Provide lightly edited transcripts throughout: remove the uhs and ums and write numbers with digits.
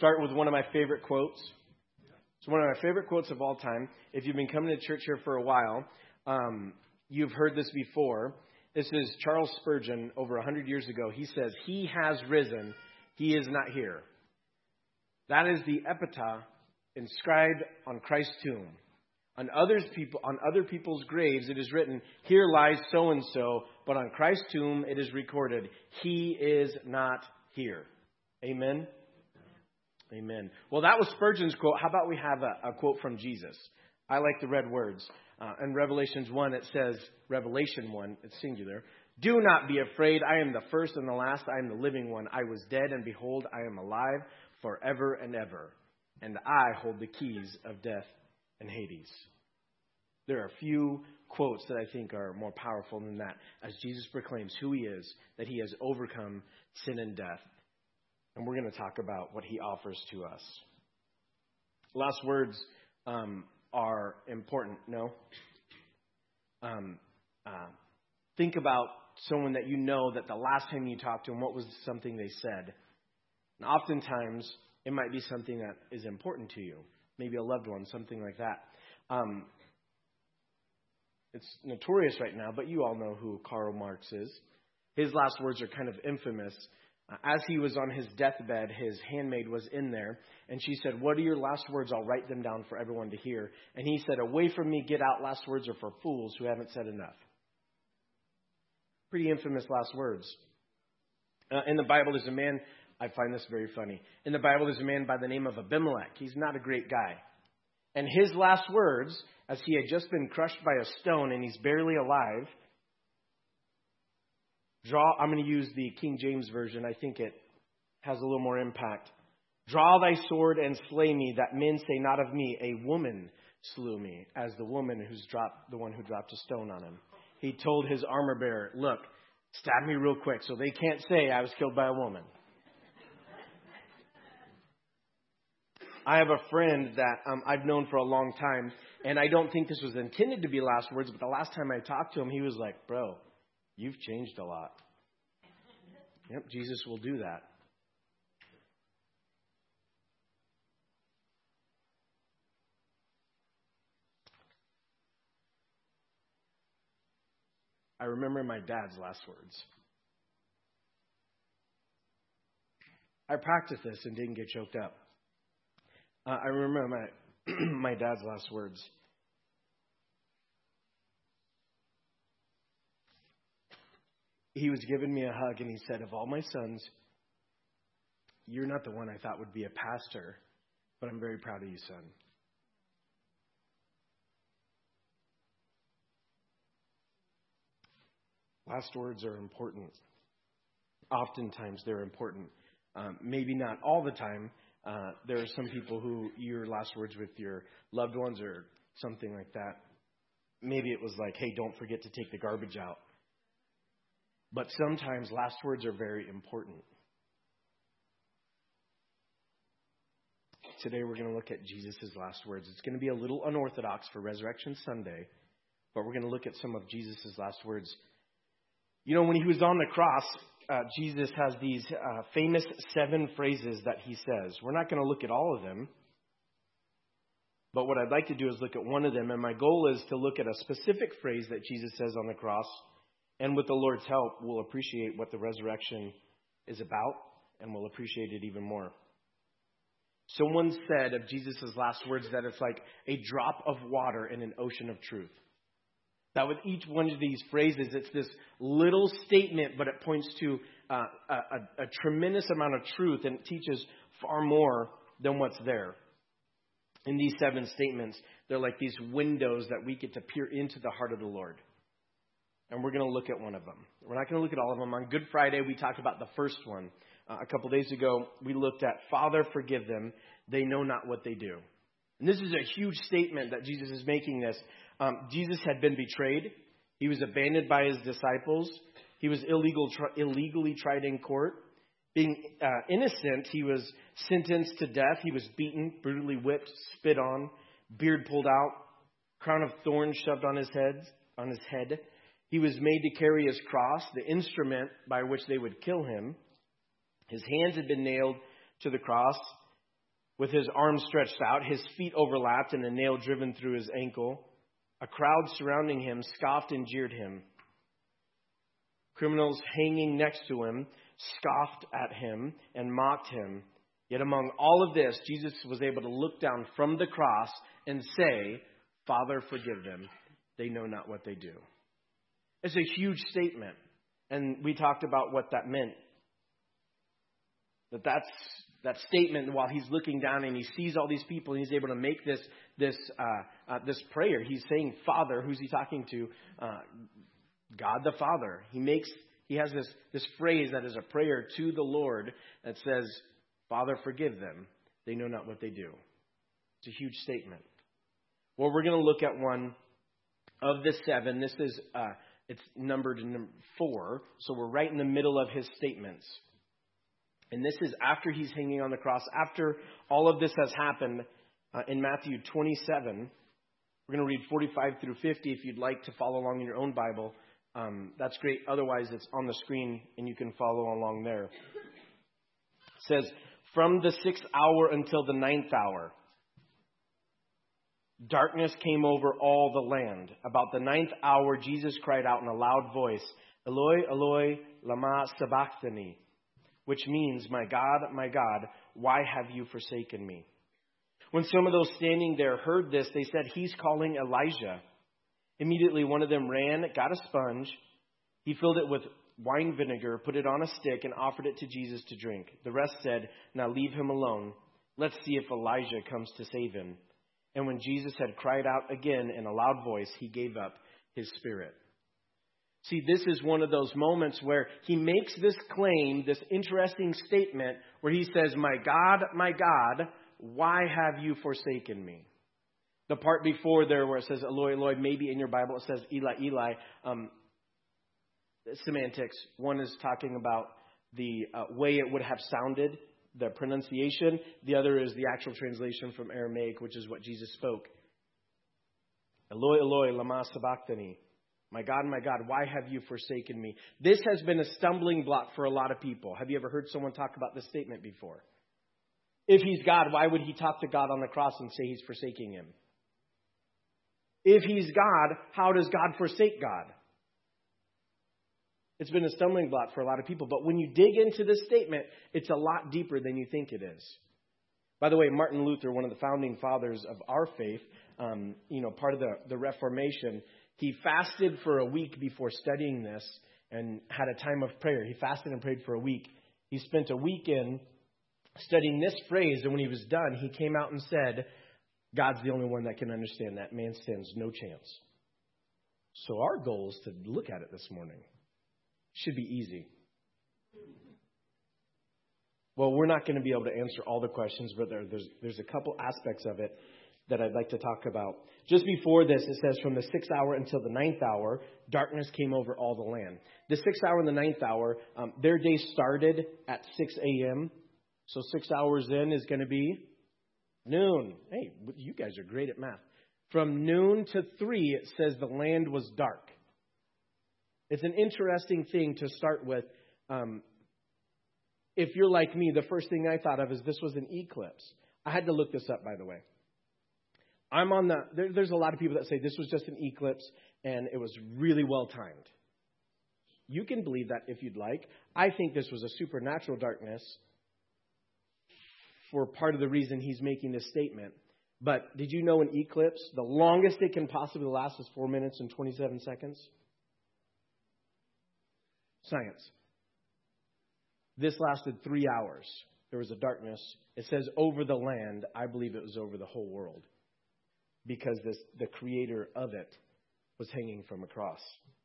start with one of my favorite quotes. It's one of my favorite quotes of all time. If you've been coming to church here for a while, you've heard this before. This is Charles Spurgeon over 100 years ago. He says, "He has risen, he is not here." That is the epitaph inscribed on Christ's tomb. On other people's graves, it is written, "Here lies so-and-so," but on Christ's tomb, it is recorded, "He is not here." Amen? Amen. Well, that was Spurgeon's quote. How about we have a quote from Jesus? I like the red words. In Revelation 1, it says, Revelation 1, it's singular. "Do not be afraid. I am the first and the last. I am the living one. I was dead, and behold, I am alive forever and ever. And I hold the keys of death and Hades." There are few quotes that I think are more powerful than that, as Jesus proclaims who he is, that he has overcome sin and death. And we're going to talk about what he offers to us. Last words are important, no? Think about someone that you know that the last time you talked to them, what was something they said? And oftentimes, it might be something that is important to you. Maybe a loved one, something like that. It's notorious right now, but you all know who Karl Marx is. His last words are kind of infamous. As he was on his deathbed, his handmaid was in there, and she said, "What are your last words? I'll write them down for everyone to hear." And he said, "Away from me, get out. Last words are for fools who haven't said enough." Pretty infamous last words. In the Bible, there's a man, I find this very funny. In the Bible, there's a man by the name of Abimelech. He's not a great guy. And his last words, as he had just been crushed by a stone and he's barely alive, I'm going to use the King James Version. I think it has a little more impact. "Draw thy sword and slay me, that men say not of me, a woman slew me," as the woman the one who dropped a stone on him. He told his armor bearer, "Look, stab me real quick so they can't say I was killed by a woman." I have a friend that I've known for a long time, and I don't think this was intended to be last words, but the last time I talked to him, he was like, "Bro, you've changed a lot." Yep, Jesus will do that. I remember my dad's last words. I practiced this and didn't get choked up. I remember my dad's last words. He was giving me a hug and he said, "Of all my sons, you're not the one I thought would be a pastor, but I'm very proud of you, son." Last words are important. Oftentimes they're important. Maybe not all the time. There are some people who your last words with your loved ones or something like that. Maybe it was like, "Hey, don't forget to take the garbage out." But sometimes last words are very important. Today we're going to look at Jesus' last words. It's going to be a little unorthodox for Resurrection Sunday, but we're going to look at some of Jesus' last words. You know, when he was on the cross, Jesus has these famous 7 phrases that he says. We're not going to look at all of them, but what I'd like to do is look at one of them, and my goal is to look at a specific phrase that Jesus says on the cross. And with the Lord's help, we'll appreciate what the resurrection is about, and we'll appreciate it even more. Someone said of Jesus' last words that it's like a drop of water in an ocean of truth. That with each one of these phrases, it's this little statement, but it points to a tremendous amount of truth, and it teaches far more than what's there. In these 7 statements, they're like these windows that we get to peer into the heart of the Lord. And we're going to look at one of them. We're not going to look at all of them. On Good Friday, we talked about the first one. A couple days ago, we looked at, "Father, forgive them. They know not what they do." And this is a huge statement that Jesus is making this. Jesus had been betrayed. He was abandoned by his disciples. He was illegally tried in court. Being innocent, he was sentenced to death. He was beaten, brutally whipped, spit on, beard pulled out, crown of thorns shoved on his head. He was made to carry his cross, the instrument by which they would kill him. His hands had been nailed to the cross. with his arms stretched out, his feet overlapped, and a nail driven through his ankle. A crowd surrounding him scoffed and jeered him. Criminals hanging next to him scoffed at him and mocked him. Yet among all of this, Jesus was able to look down from the cross and say, Father, forgive them. They know not what they do. It's a huge statement. And we talked about what that meant. That statement, while he's looking down and he sees all these people and he's able to make this prayer. He's saying, Father. Who's he talking to? God the Father. He has this phrase that is a prayer to the Lord that says, Father, forgive them. They know not what they do. It's a huge statement. Well, we're going to look at one of the 7. This is it's numbered 4. So we're right in the middle of his statements. And this is after he's hanging on the cross. After all of this has happened, in Matthew 27, we're going to read 45 through 50. If you'd like to follow along in your own Bible, that's great. Otherwise, it's on the screen and you can follow along there. It says, from the 6th hour until the 9th hour, darkness came over all the land. About the 9th hour, Jesus cried out in a loud voice, Eloi, Eloi, lama sabachthani, which means, my God, why have you forsaken me? When some of those standing there heard this, they said, he's calling Elijah. Immediately one of them ran, got a sponge. He filled it with wine vinegar, put it on a stick, and offered it to Jesus to drink. The rest said, now leave him alone. Let's see if Elijah comes to save him. And when Jesus had cried out again in a loud voice, he gave up his spirit. See, this is one of those moments where he makes this claim, this interesting statement, where he says, my God, why have you forsaken me? The part before there where it says, Eloi, Eloi, maybe in your Bible it says, Eli, Eli. Semantics. One is talking about the way it would have sounded, the pronunciation. The other is the actual translation from Aramaic, which is what Jesus spoke. Eloi, Eloi, lama sabachthani. My God, why have you forsaken me? This has been a stumbling block for a lot of people. Have you ever heard someone talk about this statement before? If he's God, why would he talk to God on the cross and say he's forsaking him? If he's God, how does God forsake God? It's been a stumbling block for a lot of people. But when you dig into this statement, it's a lot deeper than you think it is. By the way, Martin Luther, one of the founding fathers of our faith, part of the Reformation, he fasted for a week before studying this and had a time of prayer. He fasted and prayed for a week. He spent a weekend studying this phrase, and when he was done, he came out and said, God's the only one that can understand that. Man stands no chance. So our goal is to look at it this morning. Should be easy. Well, we're not going to be able to answer all the questions, but there's a couple aspects of it that I'd like to talk about. Just before this, it says, from the 6th hour until the 9th hour, darkness came over all the land. The 6th hour and the 9th hour, their day started at 6 a.m. So 6 hours in is going to be noon. Hey, you guys are great at math. From noon to 3, it says the land was dark. It's an interesting thing to start with. If you're like me, the first thing I thought of is this was an eclipse. I had to look this up, by the way. There's a lot of people that say this was just an eclipse and it was really well timed. You can believe that if you'd like. I think this was a supernatural darkness for part of the reason he's making this statement. But did you know an eclipse, the longest it can possibly last is 4 minutes and 27 seconds? Science. This lasted 3 hours. There was a darkness. It says over the land. I believe it was over the whole world. Because the creator of it was hanging from a cross.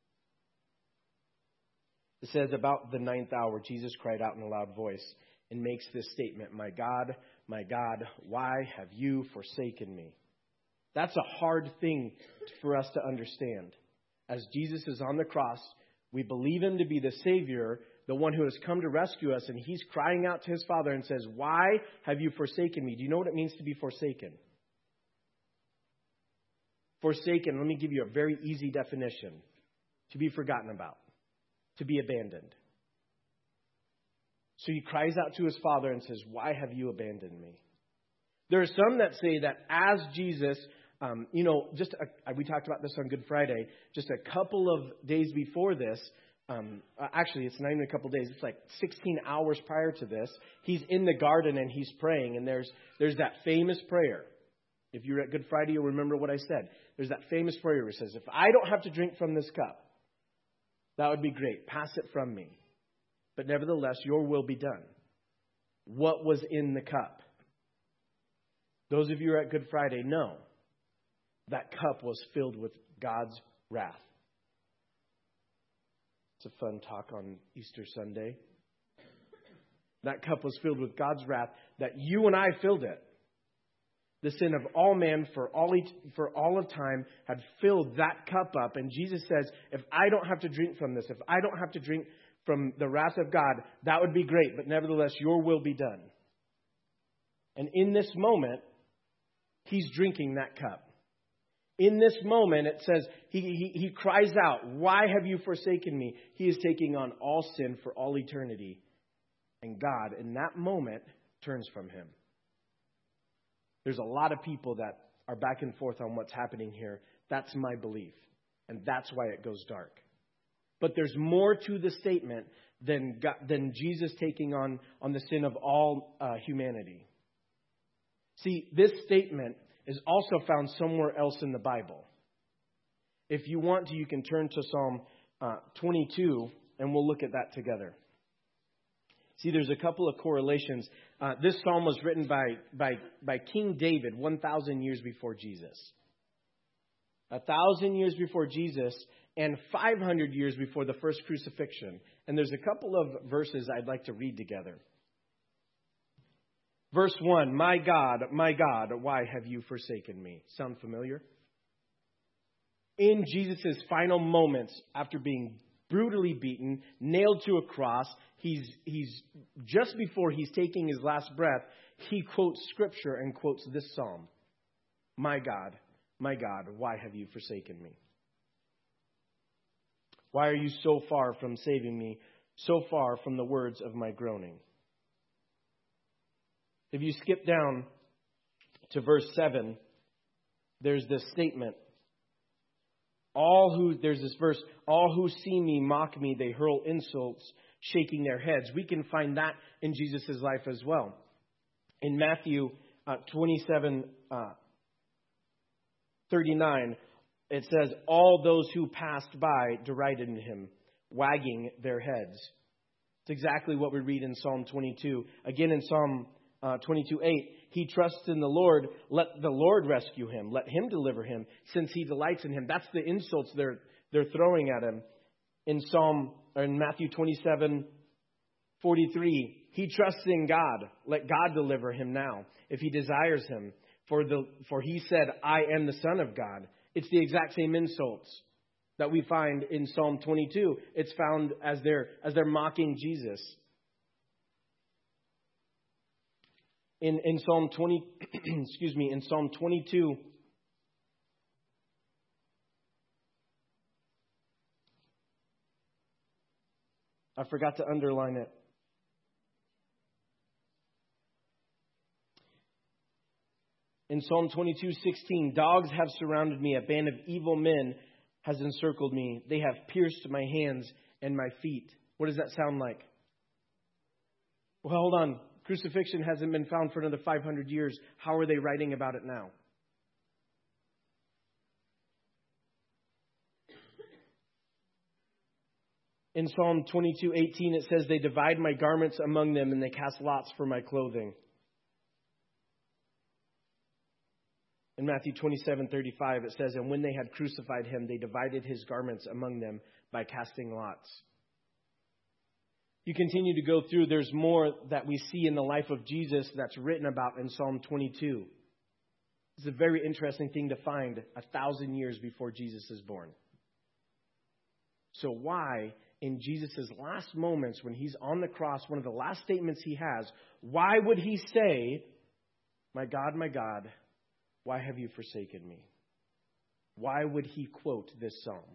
It says about the 9th hour, Jesus cried out in a loud voice and makes this statement, my God, why have you forsaken me? That's a hard thing for us to understand. As Jesus is on the cross, we believe him to be the Savior, the one who has come to rescue us, and he's crying out to his Father and says, why have you forsaken me? Do you know what it means to be forsaken? Forsaken, let me give you a very easy definition. To be forgotten about. To be abandoned. So he cries out to his Father and says, why have you abandoned me? There are some that say that as Jesus, we talked about this on Good Friday, just a couple of days before this, actually it's not even a couple of days, it's like 16 hours prior to this, he's in the garden and he's praying, and there's that famous prayer. If you're at Good Friday, you'll remember what I said. There's that famous prayer where it says, if I don't have to drink from this cup, that would be great. Pass it from me. But nevertheless, your will be done. What was in the cup? Those of you who are at Good Friday know that cup was filled with God's wrath. It's a fun talk on Easter Sunday. That cup was filled with God's wrath, that you and I filled it. The sin of all men for all of time had filled that cup up. And Jesus says, if I don't have to drink from this, if I don't have to drink from the wrath of God, that would be great. But nevertheless, your will be done. And in this moment, he's drinking that cup. In this moment, it says, he cries out, why have you forsaken me? He is taking on all sin for all eternity. And God, in that moment, turns from him. There's a lot of people that are back and forth on what's happening here. That's my belief. And that's why it goes dark. But there's more to the statement than Jesus taking on the sin of all humanity. See, this statement is also found somewhere else in the Bible. If you want to, you can turn to Psalm 22, and we'll look at that together. See, there's a couple of correlations. This psalm was written by King David 1,000 years before Jesus. 1,000 years before Jesus and 500 years before the first crucifixion. And there's a couple of verses I'd like to read together. Verse 1, my God, why have you forsaken me? Sound familiar? In Jesus' final moments after being brutally beaten, nailed to a cross, he's just before he's taking his last breath, he quotes scripture and quotes this psalm. My God, why have you forsaken me? Why are you so far from saving me, so far from the words of my groaning? If you skip down to verse 7, there's this statement. There's this verse, all who see me mock me, they hurl insults, shaking their heads. We can find that in Jesus' life as well. In Matthew 27:39, it says, all those who passed by derided him, wagging their heads. It's exactly what we read in Psalm 22. Again in Psalm 22:8, he trusts in the Lord. Let the Lord rescue him. Let him deliver him, since he delights in him. That's the insults they're throwing at him. In Matthew 27:43, he trusts in God. Let God deliver him now, if he desires him. For he said, I am the Son of God. It's the exact same insults that we find in Psalm 22. It's found as they're mocking Jesus. In Psalm 20, in Psalm 22, I forgot to underline it. In Psalm 22:16, dogs have surrounded me, a band of evil men has encircled me. They have pierced my hands and my feet. What does that sound like? Well, hold on. Crucifixion hasn't been found for another 500 years. How are they writing about it now? In Psalm 22:18, it says, they divide my garments among them and they cast lots for my clothing. In Matthew 27:35, it says, and when they had crucified him, they divided his garments among them by casting lots. You continue to go through, there's more that we see in the life of Jesus that's written about in Psalm 22. It's a very interesting thing to find 1,000 years before Jesus is born. So why, in Jesus' last moments, when he's on the cross, one of the last statements he has, why would he say, my God, why have you forsaken me? Why would he quote this psalm?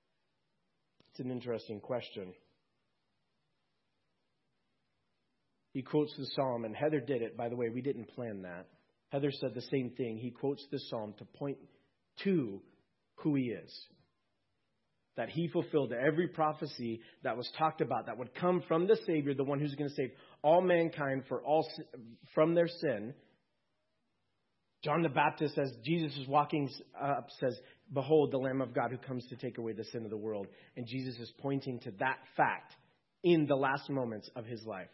It's an interesting question. He quotes the psalm, and Heather did it. By the way, we didn't plan that. Heather said the same thing. He quotes the psalm to point to who he is. That he fulfilled every prophecy that was talked about that would come from the Savior, the one who's going to save all mankind from their sin. John the Baptist, as Jesus is walking up, says, "Behold, the Lamb of God who comes to take away the sin of the world." And Jesus is pointing to that fact in the last moments of his life.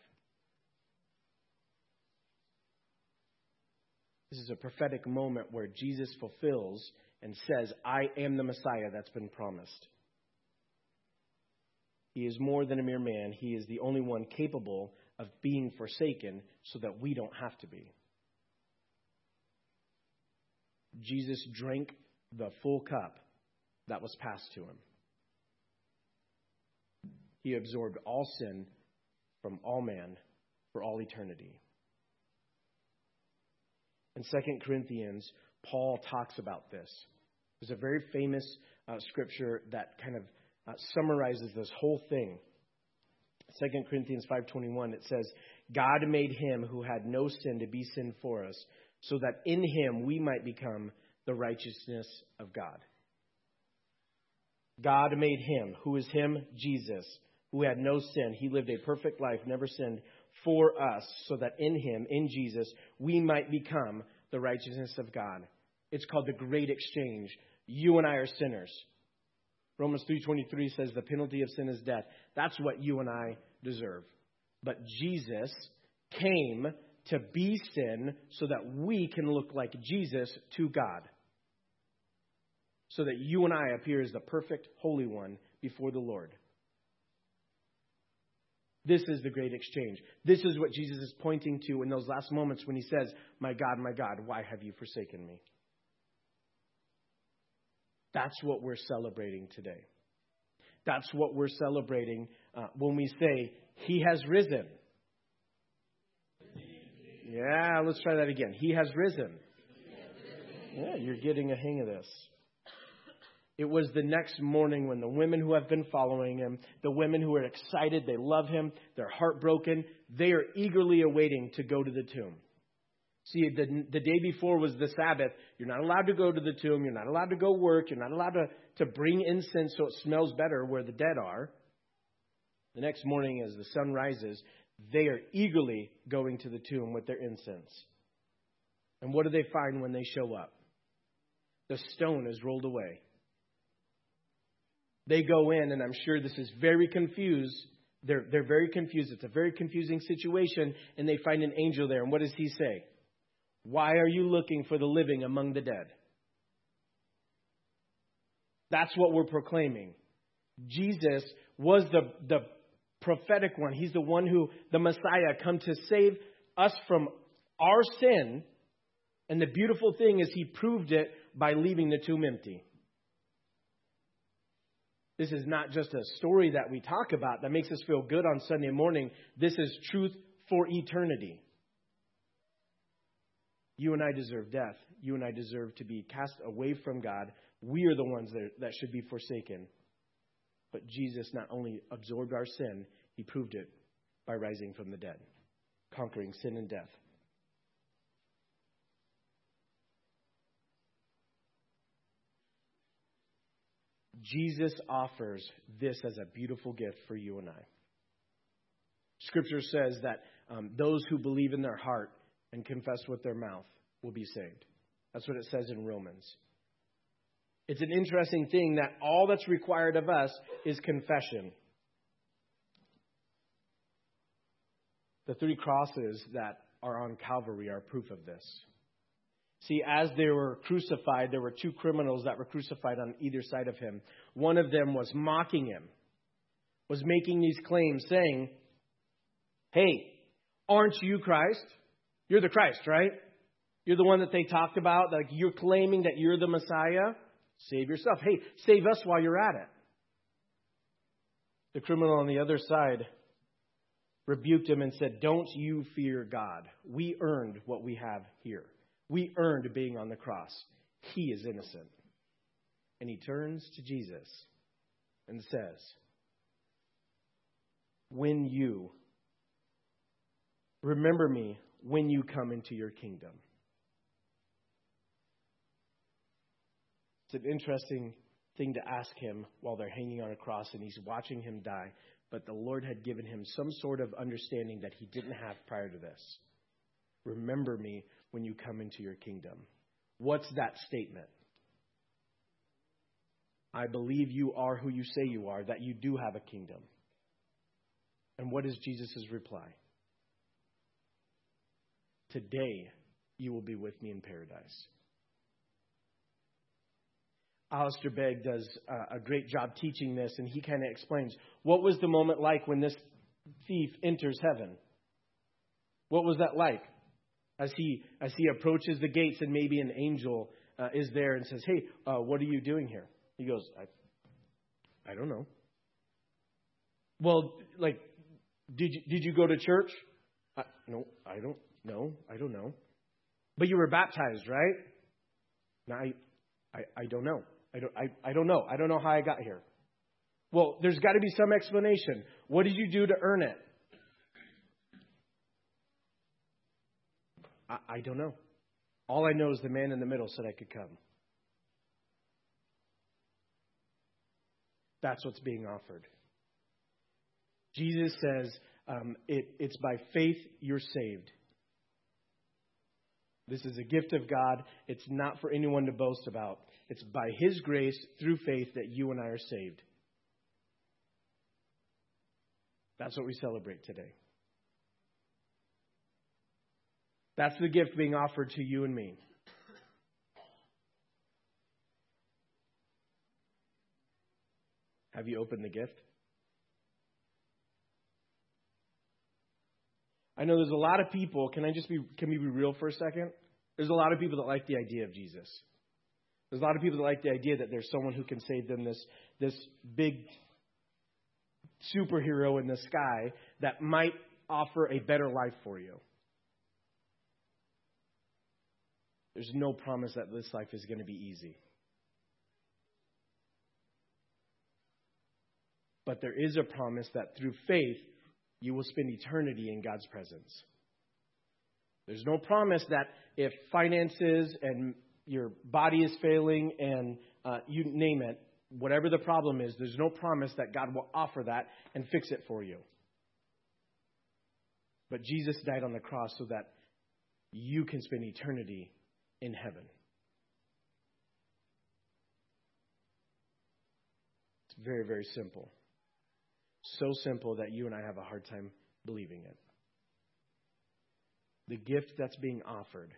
This is a prophetic moment where Jesus fulfills and says, "I am the Messiah that's been promised." He is more than a mere man. He is the only one capable of being forsaken so that we don't have to be. Jesus drank the full cup that was passed to him. He absorbed all sin from all man for all eternity. In 2 Corinthians, Paul talks about this. There's a very famous scripture that kind of summarizes this whole thing. 2 Corinthians 5:21, it says, "God made him who had no sin to be sin for us, so that in him we might become the righteousness of God." God made him, who is him, Jesus, who had no sin. He lived a perfect life, never sinned, for us, so that in him, in Jesus, we might become the righteousness of God. It's called the great exchange. You and I are sinners. Romans 3:23 says the penalty of sin is death. That's what you and I deserve. But Jesus came to be sin so that we can look like Jesus to God. So that you and I appear as the perfect Holy One before the Lord. This is the great exchange. This is what Jesus is pointing to in those last moments when he says, my God, why have you forsaken me?" That's what we're celebrating today. That's what we're celebrating when we say, He has risen. Yeah, let's try that again. He has risen. Yeah, you're getting a hang of this. It was the next morning when the women who have been following him, the women who are excited, they love him, they're heartbroken, they are eagerly awaiting to go to the tomb. See, the day before was the Sabbath. You're not allowed to go to the tomb. You're not allowed to go work. You're not allowed to bring incense so it smells better where the dead are. The next morning as the sun rises, they are eagerly going to the tomb with their incense. And what do they find when they show up? The stone is rolled away. They go in, and I'm sure this is very confused. They're very confused. It's a very confusing situation, and they find an angel there. And what does he say? "Why are you looking for the living among the dead?" That's what we're proclaiming. Jesus was the prophetic one. He's the one who, the Messiah, come to save us from our sin. And the beautiful thing is he proved it by leaving the tomb empty. This is not just a story that we talk about that makes us feel good on Sunday morning. This is truth for eternity. You and I deserve death. You and I deserve to be cast away from God. We are the ones that should be forsaken. But Jesus not only absorbed our sin, he proved it by rising from the dead, conquering sin and death. Jesus offers this as a beautiful gift for you and I. Scripture says that those who believe in their heart and confess with their mouth will be saved. That's what it says in Romans. It's an interesting thing that all that's required of us is confession. The 3 crosses that are on Calvary are proof of this. See, as they were crucified, there were 2 criminals that were crucified on either side of him. One of them was mocking him, was making these claims, saying, "Hey, aren't you Christ? You're the Christ, right? You're the one that they talked about. Like, you're claiming that you're the Messiah. Save yourself. Hey, save us while you're at it." The criminal on the other side rebuked him and said, "Don't you fear God? We earned what we have here. We earned being on the cross. He is innocent." And he turns to Jesus and says, "When you remember me when you come into your kingdom. It's an interesting thing to ask him while they're hanging on a cross and he's watching him die. But the Lord had given him some sort of understanding that he didn't have prior to this. Remember me when you come into your kingdom. What's that statement? I believe you are who you say you are, that you do have a kingdom. And what is Jesus' reply? Today you will be with me in paradise. Alistair Begg does a great job teaching this, and he kind of explains, what was the moment like when this thief enters heaven? What was that like? As he approaches the gates and maybe an angel is there and says, hey, what are you doing here? He goes, I don't know. Well, like, did you go to church? No, I don't know. I don't know. But you were baptized, right? No, I don't know. I don't know. I don't know how I got here. Well, there's got to be some explanation. What did you do to earn it? I don't know. All I know is the man in the middle said I could come. That's what's being offered. Jesus says, it's by faith you're saved. This is a gift of God. It's not for anyone to boast about. It's by His grace through faith that you and I are saved. That's what we celebrate today. That's the gift being offered to you and me. Have you opened the gift? I know there's a lot of people, can we be real for a second? There's a lot of people that like the idea of Jesus. There's a lot of people that like the idea that there's someone who can save them, this big superhero in the sky that might offer a better life for you. There's no promise that this life is going to be easy. But there is a promise that through faith, you will spend eternity in God's presence. There's no promise that if finances and your body is failing and you name it, whatever the problem is, there's no promise that God will offer that and fix it for you. But Jesus died on the cross so that you can spend eternity in heaven. It's very, very simple. So simple that you and I have a hard time believing it. The gift that's being offered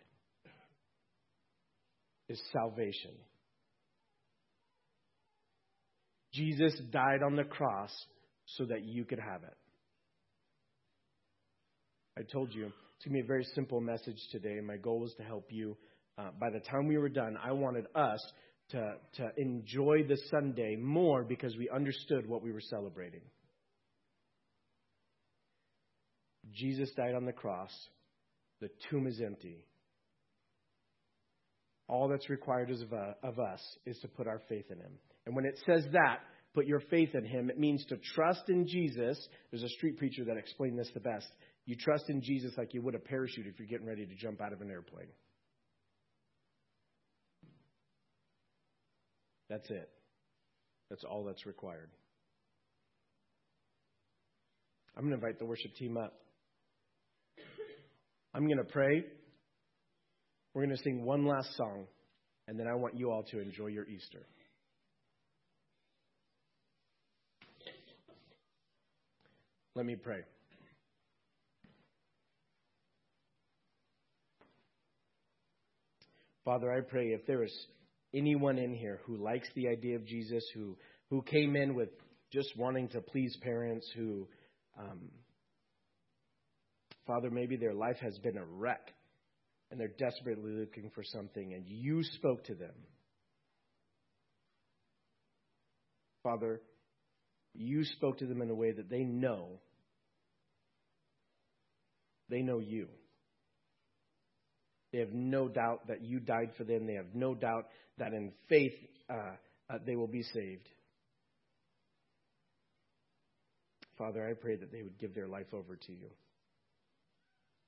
is salvation. Jesus died on the cross so that you could have it. I told you it's going to be a very simple message today. My goal was to help you. By the time we were done, I wanted us to enjoy the Sunday more because we understood what we were celebrating. Jesus died on the cross. The tomb is empty. All that's required of us is to put our faith in Him. And when it says that, put your faith in Him, it means to trust in Jesus. There's a street preacher that explained this the best. You trust in Jesus like you would a parachute if you're getting ready to jump out of an airplane. That's it. That's all that's required. I'm going to invite the worship team up. I'm going to pray. We're going to sing one last song, and then I want you all to enjoy your Easter. Let me pray. Father, I pray if there is anyone in here who likes the idea of Jesus, who came in with just wanting to please parents, who, Father, maybe their life has been a wreck and they're desperately looking for something, and you spoke to them. Father, you spoke to them in a way that they know you. They have no doubt that you died for them. They have no doubt that in faith they will be saved. Father, I pray that they would give their life over to you.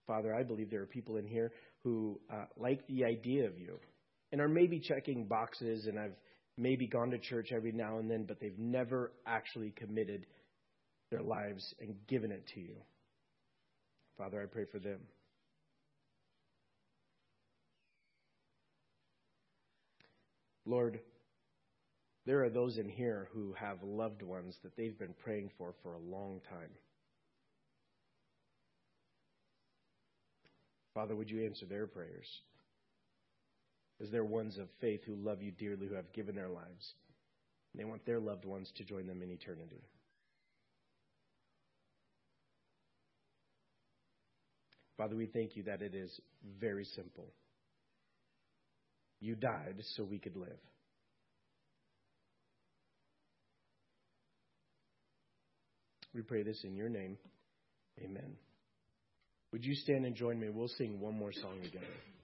Father, I believe there are people in here who like the idea of you and are maybe checking boxes, and I've maybe gone to church every now and then, but they've never actually committed their lives and given it to you. Father, I pray for them. Lord, there are those in here who have loved ones that they've been praying for a long time. Father, would you answer their prayers? As they're ones of faith who love you dearly, who have given their lives. And they want their loved ones to join them in eternity. Father, we thank you that it is very simple. You died so we could live. We pray this in your name. Amen. Would you stand and join me? We'll sing one more song together.